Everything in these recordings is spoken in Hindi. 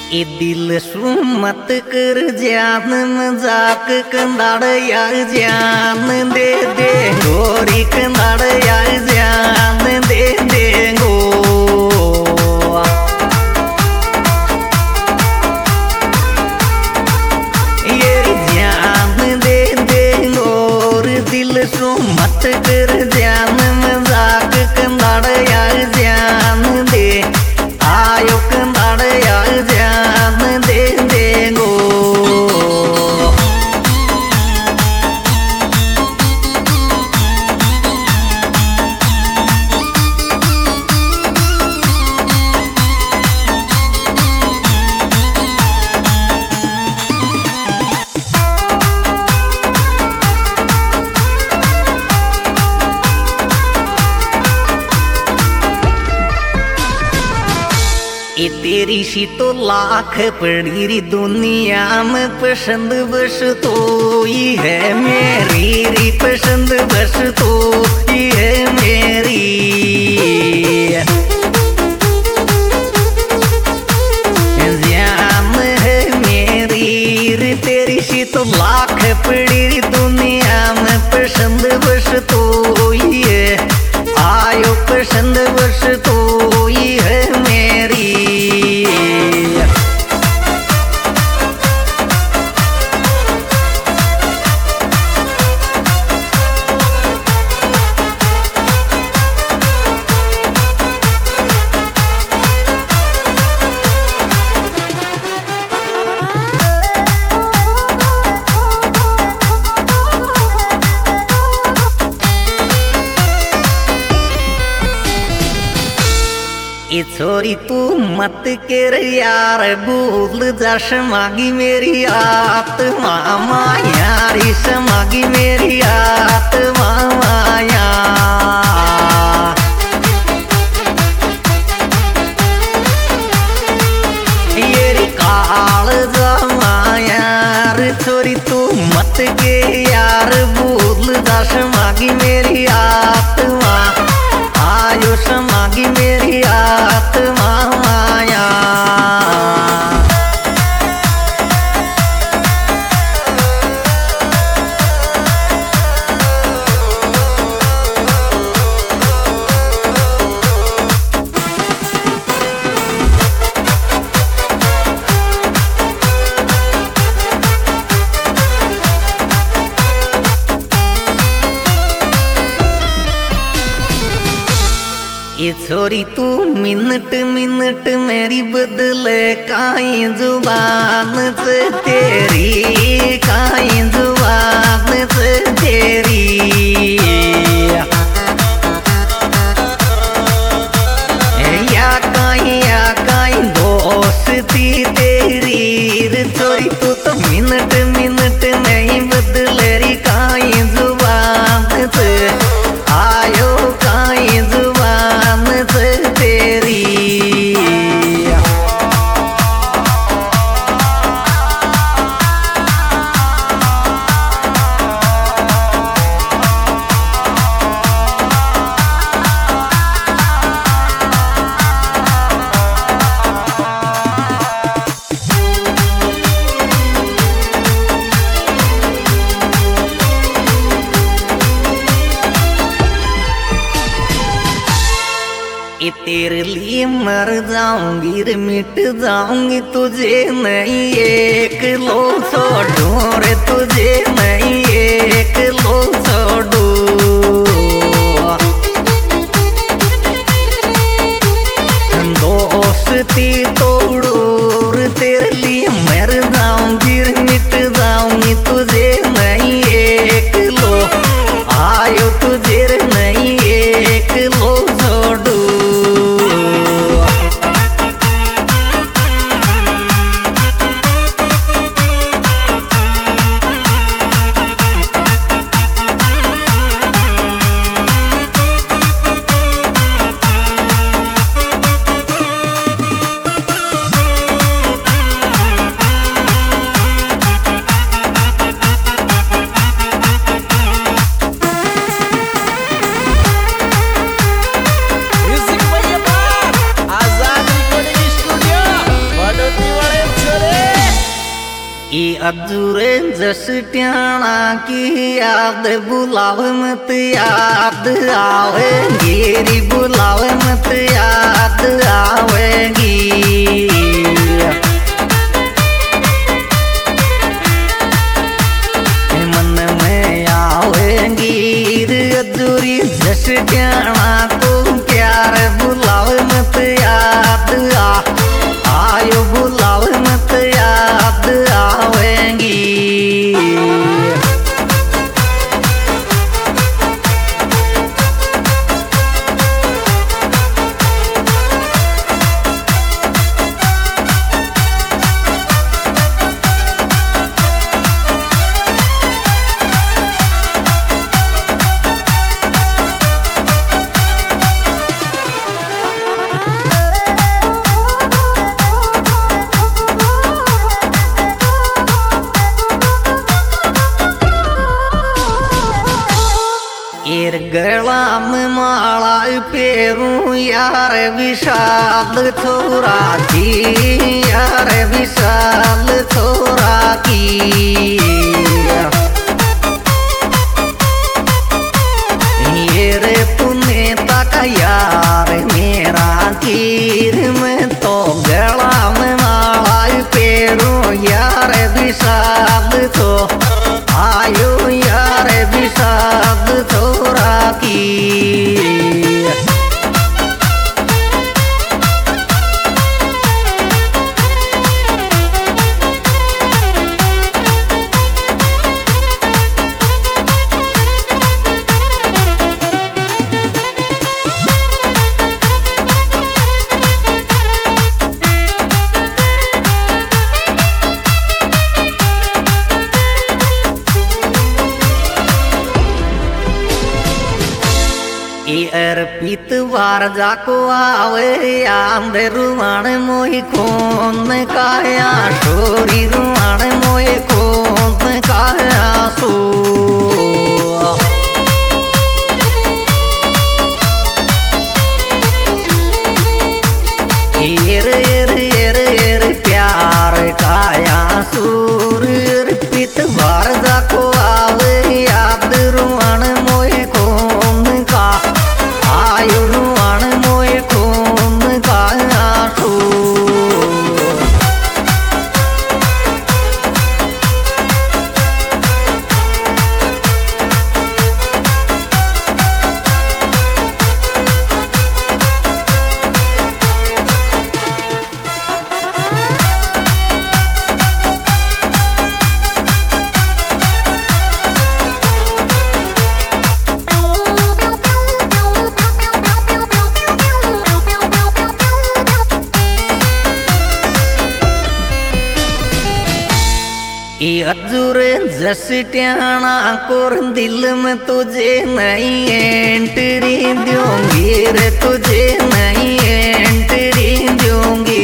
ए दिल सु मत कर जान मजाक कंदाड़ यार जान दे दे गोरी कंदाड़ यार जान दे दे गो ये जान दे दे गोर दिल सु मत कर जान मजाक कंदाड़ यार जान दे आयो कंदाड़ यार जान दे दे गो ये तेरी सी तो लाख पड़ी री दुनिया में पसंद बस तो ही है मेरी री पसंद बस तो ही है मेरी जान है मेरी री तेरी सी तो लाख पड़ी री दुनिया में पसंद बस तो ही है आयो पसंद बस तो ही है मेरी ये छोरी तू मत कर यार भूल जाश मागी मेरी आत्मा यारी समागी मेरी आत्मा माया ये काल जमा यार छोरी तू मत के यार भूल जाश मागी मेरी आत्मा आयो समागी मेरी आत्मा माया ये छोरी तू मिनट मिनट मेरी बदले काई जुबान से तेरी काई जुबान से तेरी या काई दोस्ती तेरी रे छोरी तू तो मिनट मिनट नहीं बदले री काई जुबान से आयो काई जुबान से तेरी ये तेरे लिए मर जाऊंगी रे मिट जाऊंगी तुझे नहीं एक लो छोड़ू रे तुझे नहीं एक लो छोड़ू दोस्ती तोड़ू रे तेरे लिए मर जाऊंगी रे मिट जाऊंगी तुझे नहीं एक लो आयो तुझे रे नहीं एक लो छोड़ू ई अधूरे जस ट्याणा की याद बुलाव मत याद आवेगी री बुलाव मत याद आवेगी मन में आवेगी रे अधूरी जस ट्याणा को प्यार बुलाव मत याद आयो बुलाव मत याद आवेंगी गला में माला पेरू यार विशाल थोड़ा की यार विशाल थोड़ा की ये रे पुण्य तक यार मेरा कीर में तो गला में माला पेरू यार विशाल तो आयो यार विशाल थोड़ा की अर्पित वार जाको आवे आंधे रुवाण मोहि खोन काया छोरी रुवाण मोहि खोन काया सो एर प्यार काया सूर अर्पित वार जाको आवे याद रुवाण मोहि खोन का आयो रुवाण मोए खोन काया सो अधूरे जस ट्याणा कोर दिल में तुझे नहीं एंट्री दूंगी रे तुझे नहीं एंट्री दूंगी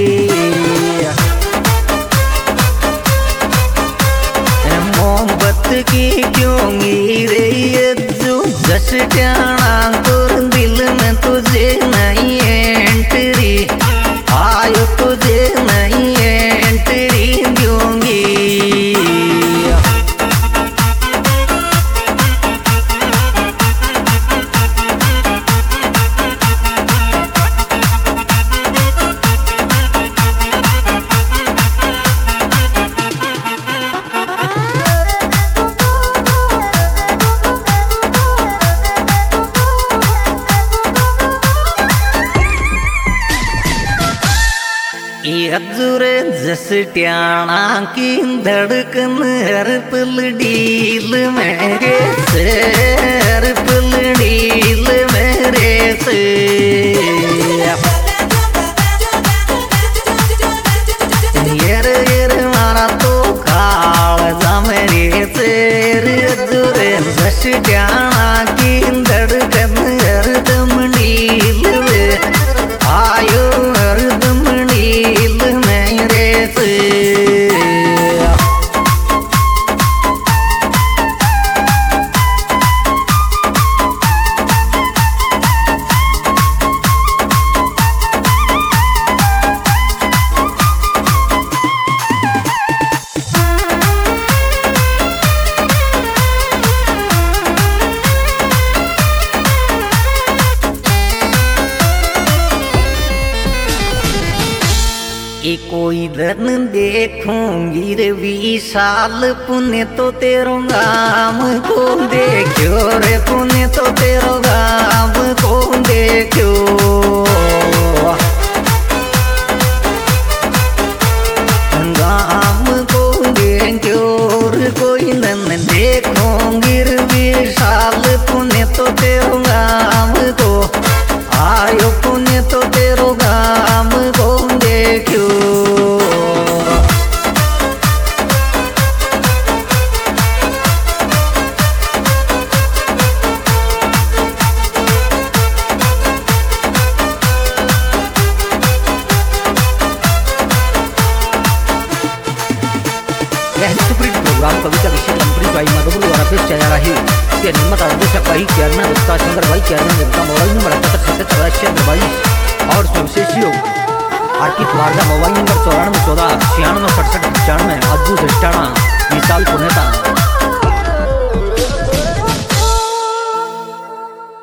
मोहब्बत की क्योंगी रे जस ट्याणा कोर दिल में तुझे नहीं एंट्री आयो तुझे नहीं एंट्री दूंगी अधूरे जस ट्याणा की धड़कन हर पल डील मेरे से हर पल डील मेरे से यर मारा तो काल जा मेरे से अधूरे जस ट्याणा की धड़कन हरदम डील आयो हरदम डील मेरे से ए कोई दिन देखूंगी रे विशाल पुण्य तो तेरो गाम को देखो रे पुण्य तो तेरो गाम को देखो गाम को देखो रे कोई दिन देखूंगी रे विशाल पुण्य तो तेरो गाम को आयो पुण्य तो तेरो गाम को देखो यह सुप्रीम प्रोग्राम कविता विषय लंबरी बाई मधुबुल द्वारा पेश किया जा रहा है। इसके निर्माता निर्देशक भाई चेयरमैन गुप्ता शंकर भाई चेयरमैन गुप्ता मोबाइल नंबर